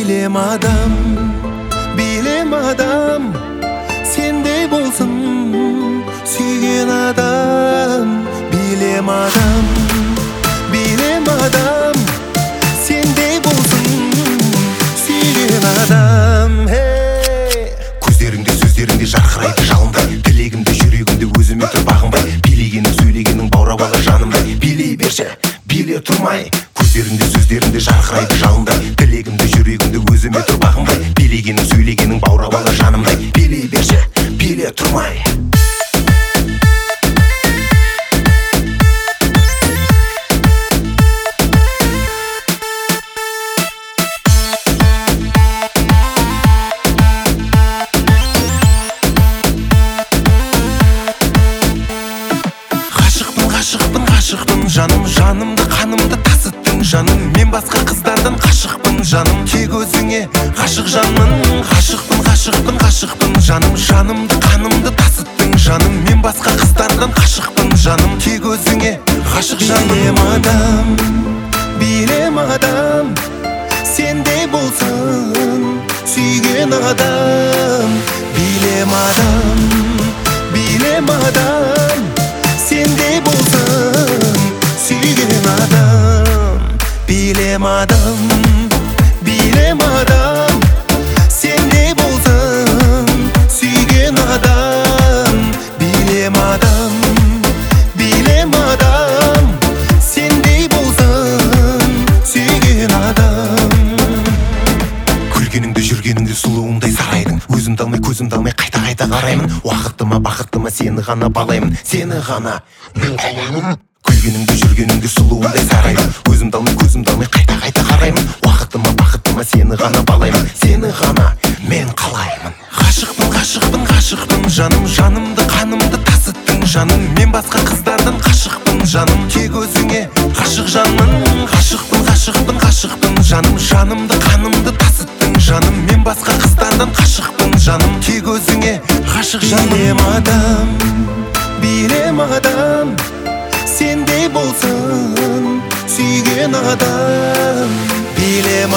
Bilem adam sendey bolsun suygen adam. Bilem adam sendey bolsun suygen adam. Hey, көздеріңде сөздеріңде жарқырайды жалындай, тілегімде жүрегімде өзіме тұр бағынбай, билегенің сөйлегенің баурап алар жанымдай. Билей берші, биле тұрмай, көздеріңде сөздеріңде жарқырайды жалындай, тілегімде жүрегімде өзіме тұр бағынбай, билегенің сөйлегенің баурап алар жанымдай. Билей берші, биле тұрмай. Ғашықпын жаным, жанымды қанымды тасыттың жаным. Мен басқа қыздардан ғашықпын жаным, тек өзіңе ғашық жанмын. Ғашықпын жаным, жанымды қанымды тасыттың жаным. Мен басқа қыздардан ғашықпын жаным, тек өзіңе ғашық жанмын. Билем адам сендей болсын сүйген адам. Билем адам сендей болсын сүйген адам. Билем адам сендей болсын сүйген адам. Билем адам сендей болсын сүйген адам. Күлгеніңді жүргеніңді сұлуыңдай сарайдың, өзімді алмай көзімді алмай қайта қараймын. Уақытты ма бақытты ма сені ғана балаймын, сені ғана мен қалаймын. Күлгеніңді жүргеніңді сұлуыңдай сарайдың, өзімді алмай көзімді алмай қайта қараймын. Уақытты ма бақытты ма сені ғана балаймын, сені ғана мен қалаймын. Ғашықпын жаным, жанымды қанымды тасыттың жаным. Мен басқа қыздардан ғашықпын жаным, тек өзіңе ғашық жанмын. Ғашықпын жаным, жанымды қанымды тасыттың жаным. Мен басқа қыздардан ғашықпын жаным, тек өзіңе ғашық жаным. Билем адам сендей болсын сүйген адам. Билем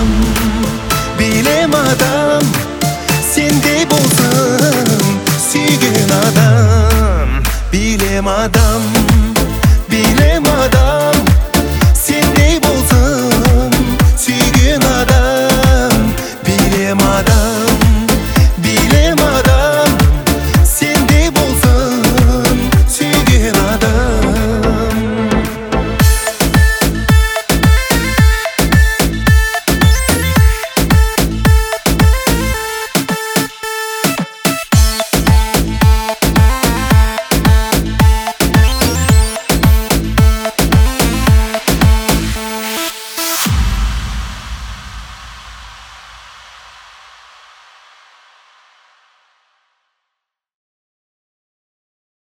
адам сендей болсын сүйген адам. Билем адам